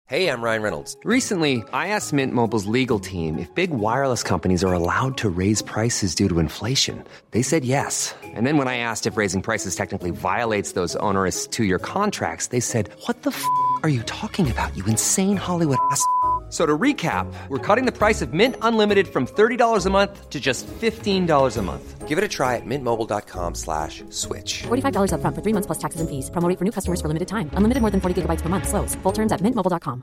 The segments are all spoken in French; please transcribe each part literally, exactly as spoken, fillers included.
Hey, I'm Ryan Reynolds. Recently, I asked Mint Mobile's legal team if big wireless companies are allowed to raise prices due to inflation. They said yes. And then when I asked if raising prices technically violates those onerous two-year contracts, they said, "What the f*** are you talking about, you insane Hollywood ass?" So to recap, we're cutting the price of Mint Unlimited from thirty dollars a month to just fifteen dollars a month. Give it a try at mintmobile.com slash switch. forty-five dollars up front for three months plus taxes and fees. Promo rate for new customers for limited time. Unlimited more than forty gigabytes per month. Slows full terms at mint mobile dot com.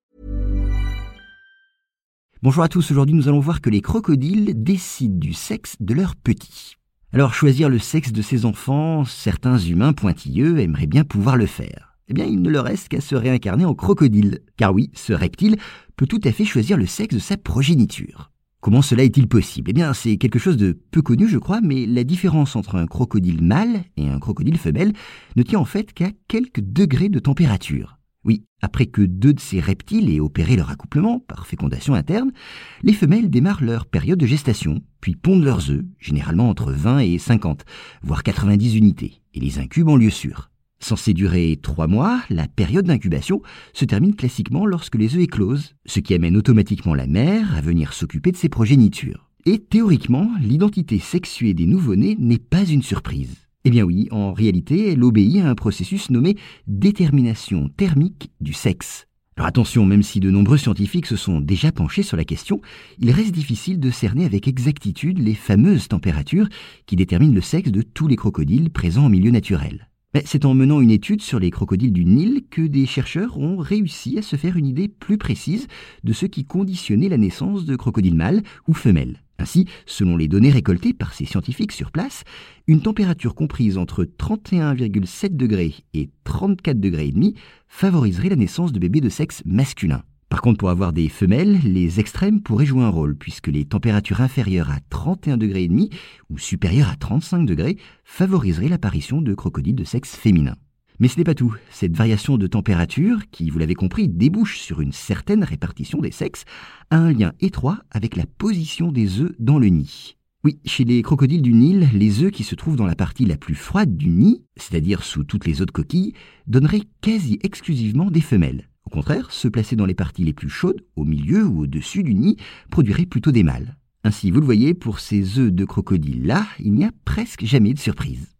Bonjour à tous, aujourd'hui nous allons voir que les crocodiles décident du sexe de leurs petits. Alors choisir le sexe de ses enfants, certains humains pointilleux aimeraient bien pouvoir le faire. Eh bien il ne leur reste qu'à se réincarner en crocodile. Car oui, ce reptile peut tout à fait choisir le sexe de sa progéniture. Comment cela est-il possible ? Eh bien c'est quelque chose de peu connu je crois, mais la différence entre un crocodile mâle et un crocodile femelle ne tient en fait qu'à quelques degrés de température. Oui, après que deux de ces reptiles aient opéré leur accouplement par fécondation interne, les femelles démarrent leur période de gestation, puis pondent leurs œufs, généralement entre vingt et cinquante, voire quatre-vingt-dix unités, et les incubent en lieu sûr. Censée durer trois mois, la période d'incubation se termine classiquement lorsque les œufs éclosent, ce qui amène automatiquement la mère à venir s'occuper de ses progénitures. Et théoriquement, l'identité sexuée des nouveau-nés n'est pas une surprise. Eh bien oui, en réalité, elle obéit à un processus nommé détermination thermique du sexe. Alors attention, même si de nombreux scientifiques se sont déjà penchés sur la question, il reste difficile de cerner avec exactitude les fameuses températures qui déterminent le sexe de tous les crocodiles présents en milieu naturel. Mais c'est en menant une étude sur les crocodiles du Nil que des chercheurs ont réussi à se faire une idée plus précise de ce qui conditionnait la naissance de crocodiles mâles ou femelles. Ainsi, selon les données récoltées par ces scientifiques sur place, une température comprise entre trente et un virgule sept degrés et trente-quatre degrés et demi favoriserait la naissance de bébés de sexe masculin. Par contre, pour avoir des femelles, les extrêmes pourraient jouer un rôle, puisque les températures inférieures à trente et un degrés et demi ou supérieures à trente-cinq degrés favoriseraient l'apparition de crocodiles de sexe féminin. Mais ce n'est pas tout. Cette variation de température, qui, vous l'avez compris, débouche sur une certaine répartition des sexes, a un lien étroit avec la position des œufs dans le nid. Oui, chez les crocodiles du Nil, les œufs qui se trouvent dans la partie la plus froide du nid, c'est-à-dire sous toutes les autres coquilles, donneraient quasi exclusivement des femelles. Au contraire, ceux placés dans les parties les plus chaudes, au milieu ou au-dessus du nid, produiraient plutôt des mâles. Ainsi, vous le voyez, pour ces œufs de crocodile-là, il n'y a presque jamais de surprise.